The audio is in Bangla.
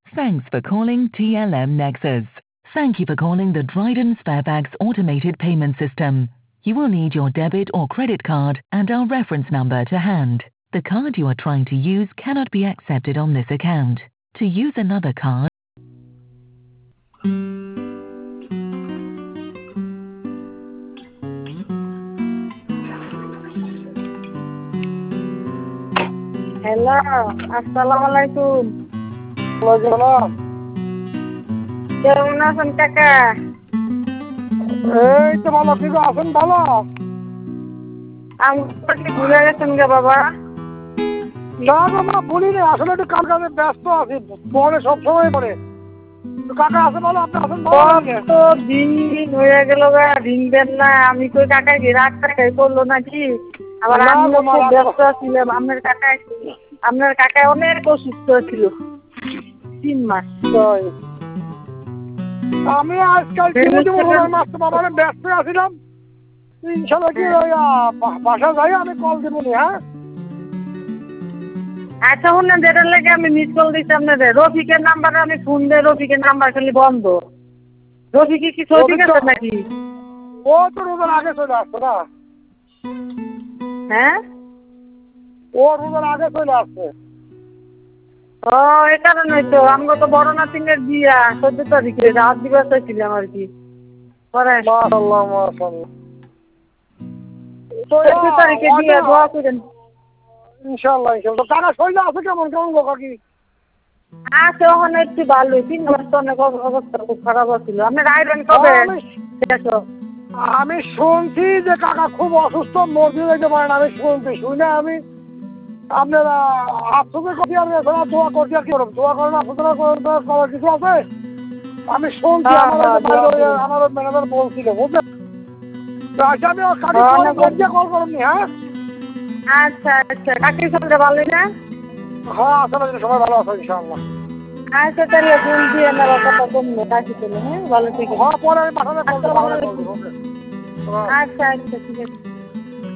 Thanks for calling TLM Nexus. Thank you for calling the Dryden Sparebags automated payment system. You will need your debit or credit card and our reference number to hand. The card you are trying to use cannot be accepted on this account. To use another card, hello, আসসালামু আলাইকুম। ওয়ালাইকুম আসসালাম। কেমন আছেন কাকা? এই তো ভালো, আপনি তো আছেন ভালো? আমাকে ভুলে গেছেন গে বাবা? না বাবা ভুলিনি, আসলে একটু কাজে ব্যস্ত আছি, পরে সবসময় পরে। তো কাকা আছে ভালো, আপনি আছেন ভালো? কত দিন হয়ে গেল গা, দিন দেন না। আমি কই কাকা কি রাত টাকাই করলো নাকি? আবার না আমিও বাবা, খুব রাত- ব্যস্ত ছিলাম। আপনার কাকা অনেক অসুস্থ ছিল 3 মাস। তাই। আমি আজকাল কি বলছি মাস বাবার ব্যস্ত আছিলাম। ইনশাল্লাহ কি ওই, বাসা যাই আমি কল দেবনি। হ্যাঁ আচ্ছা শুনেন, যেটার লাগে আমি মিস কল দিচ্ছি আপনাদের, রফিকের নাম্বারে আমি ফোন দেই, রফিকের নাম্বার খালি বন্ধ। রফিকে কি ঠিক আছে নাকি? ও তো রোজার আগে চলে আসছে না, হ্যাঁ, ও রোজার আগে চলে আসছে। ও এই কারণে তো আমরা তো বড় নাতিনের বিয়া 14 তারিখে রাত দিবস ছিলাম আর কি। পরে মাশাআল্লাহ মাশাআল্লাহ। তো 14 তারিখে বিয়া, দোয়া করেন। ইনশাআল্লাহ ইনশাআল্লাহ। কাকা শরীর আছে কেমন কেমন গো কাকি? আছে ওখানে একটু ভালো, 3 মাস তো অনেক অবস্থা খুব খারাপ ছিল। আপনার আইরন কবে? আমি শুনছি যে কাকা খুব অসুস্থ, মরতে যেতে পারেন। আমি শুনে আমি আপনারা আপনাদের কপি আমি এছাড়া দোয়া করছি। আর কি করব, দোয়া করেন আপনারা করার কিছু আছে? আমি শুনছি আমার ম্যানেজার বলছিল, বুঝলেন? তো আচ্ছা আমি কাকি কল করুন। হ্যাঁ আচ্ছা আচ্ছা, কাকির সঙ্গে ভালোই না? হ্যাঁ আসলে সবাই ভালো আছে ইনশাআল্লাহ। আচ্ছা তাহলে ফোন দিয়ে না কথা কমবে কাকি পেলে। হ্যাঁ ভালো থেকে। হ্যাঁ পরে আমি বাসাতে কল দেবো। আচ্ছা আচ্ছা ঠিক আছে।